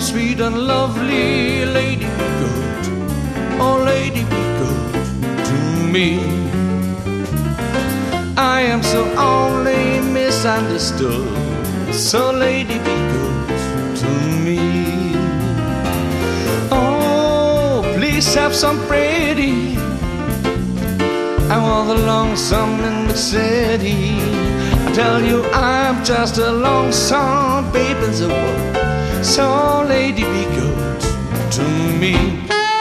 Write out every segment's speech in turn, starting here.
sweet and lovely lady, be good. Oh, lady, be good to me. I am so only misunderstood. So, lady, be good to me. Oh, please have some pretty. I'm all the lonesome in the city. I tell you, I'm just a lonesome baby's a woman. So, lady, be good to me.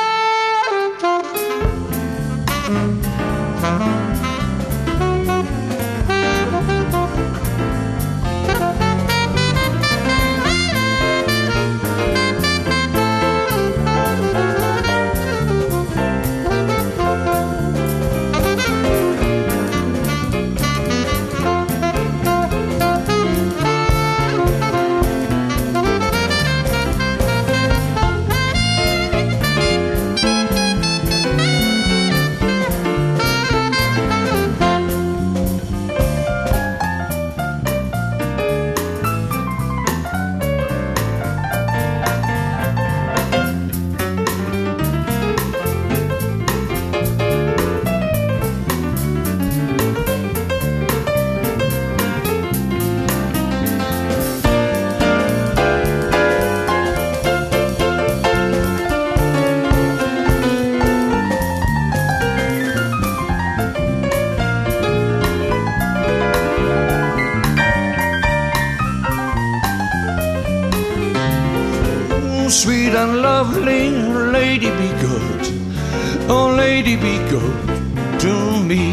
Sweet and lovely lady, be good. Oh, lady, be good to me.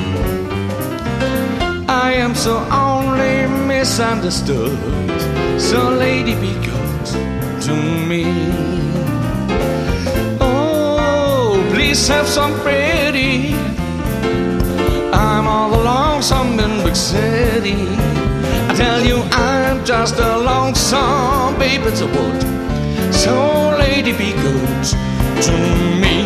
I am so only misunderstood. So, lady, be good to me. Oh, please have some pretty. I'm all the lonesome in big city. I tell you, I'm just a lonesome baby's a wood. So, lady, be good to me.